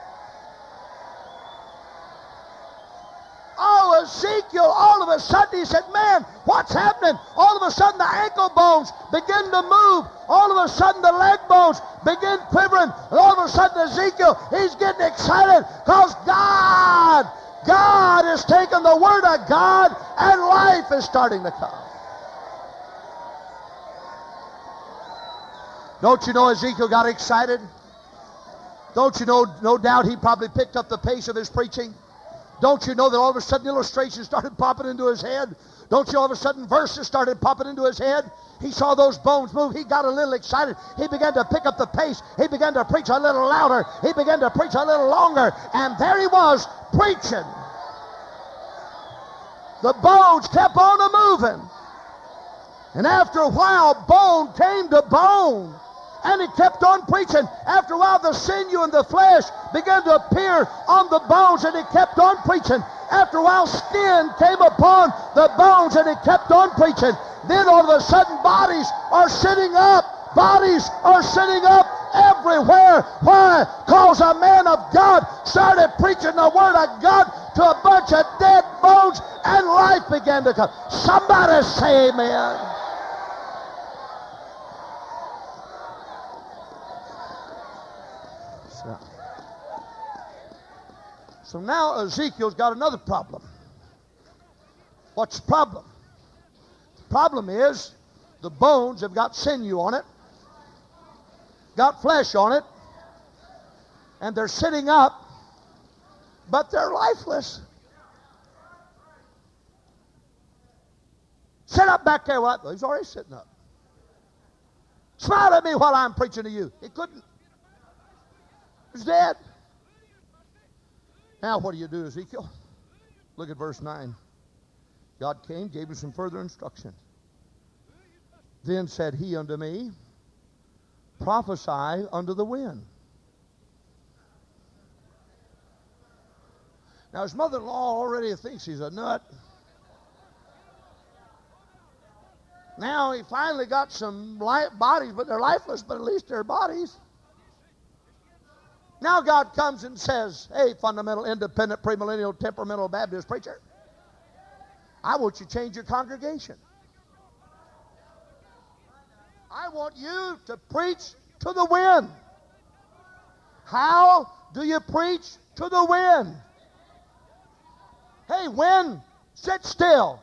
Oh, Ezekiel, all of a sudden, he said, man, what's happening? All of a sudden, the ankle bones begin to move. All of a sudden, the leg bones begin quivering. And all of a sudden, Ezekiel, he's getting excited because God is taking the Word of God and life is starting to come. Don't you know Ezekiel got excited? Don't you know, no doubt he probably picked up the pace of his preaching. Don't you know that all of a sudden illustrations started popping into his head? Don't you all of a sudden verses started popping into his head? He saw those bones move. He got a little excited. He began to pick up the pace. He began to preach a little louder. He began to preach a little longer. And there he was preaching. The bones kept on a-moving. And after a while, bone came to bone. And he kept on preaching. After a while, the sinew and the flesh began to appear on the bones, and he kept on preaching. After a while, skin came upon the bones, and he kept on preaching. Then all of a sudden, bodies are sitting up. Bodies are sitting up everywhere. Why? Because a man of God started preaching the Word of God to a bunch of dead bones, and life began to come. Somebody say amen. So now Ezekiel's got another problem. What's the problem? The problem is the bones have got sinew on it, got flesh on it, and they're sitting up, but they're lifeless. Sit up back there. Well, he's already sitting up. Smile at me while I'm preaching to you. He couldn't. He's dead. Now what do you do, Ezekiel? Look at verse 9. God came, gave him some further instruction. Then said he unto me, prophesy unto the wind. Now his mother-in-law already thinks he's a nut. Now he finally got some bodies, but they're lifeless, but at least they're bodies. Now God comes and says, hey, fundamental, independent, premillennial, temperamental Baptist preacher, I want you to change your congregation. I want you to preach to the wind. How do you preach to the wind? Hey, wind, sit still.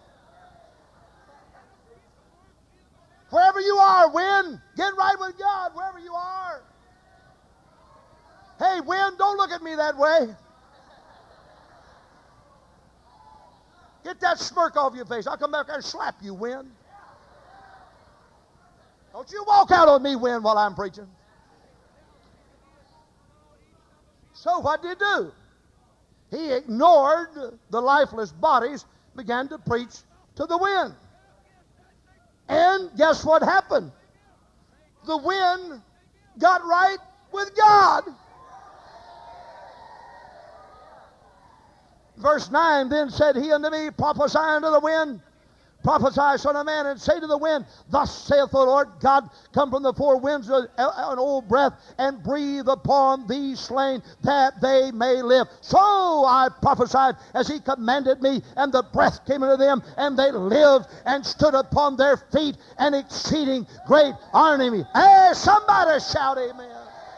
Wherever you are, wind, get right with God wherever you are. Hey, wind, don't look at me that way. Get that smirk off your face. I'll come back there and slap you, wind. Don't you walk out on me, wind, while I'm preaching. So what did he do? He ignored the lifeless bodies, began to preach to the wind. And guess what happened? The wind got right with God. Verse 9, then said he unto me, prophesy unto the wind, prophesy, son of man, and say to the wind, thus saith the Lord God, come from the four winds of an old breath, and breathe upon these slain, that they may live. So I prophesied as he commanded me, and the breath came into them, and they lived, and stood upon their feet, an exceeding great army. Hey, somebody shout amen.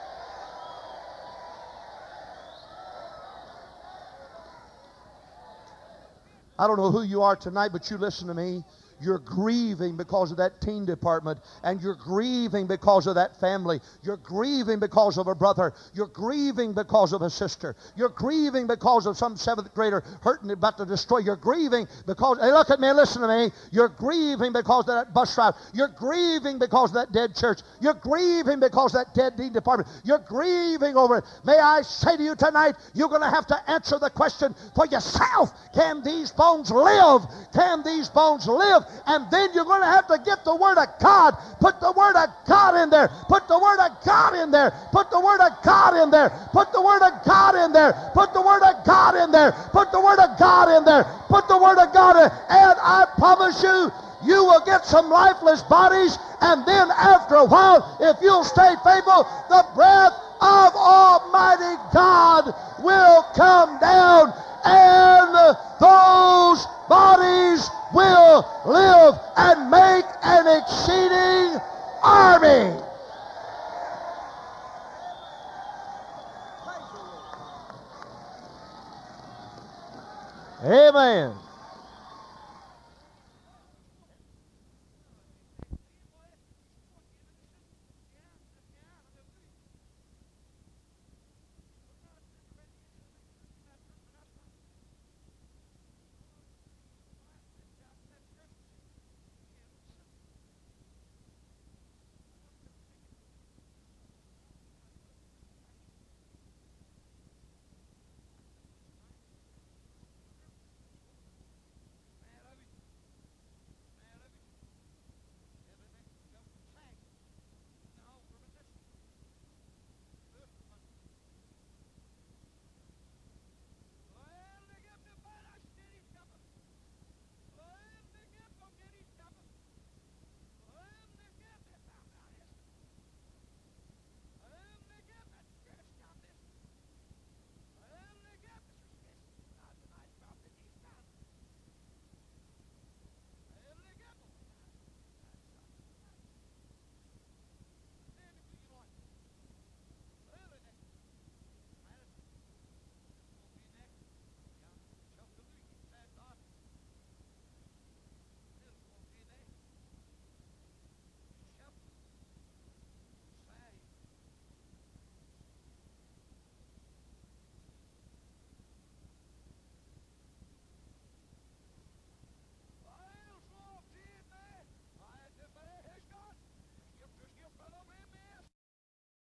I don't know who you are tonight, but you listen to me. You're grieving because of that teen department, and you're grieving because of that family. You're grieving because of a brother. You're grieving because of a sister. You're grieving because of some seventh grader hurting about to destroy. You're grieving because, hey, look at me, listen to me. You're grieving because of that bus driver. You're grieving because of that dead church. You're grieving because of that dead teen department. You're grieving over it. May I say to you tonight, you're going to have to answer the question for yourself. Can these bones live? Can these bones live? And then you're going to have to get the Word of God. Put the Word of God in there. Put the Word of God in there. Put the Word of God in there. Put the Word of God in there. Put the Word of God in there. Put the Word of God in there. Put the Word of God in. And I promise you, you will get some lifeless bodies. And then after a while, if you'll stay faithful, the breath of Almighty God will come down, and those bodies will live and make an exceeding army. Amen.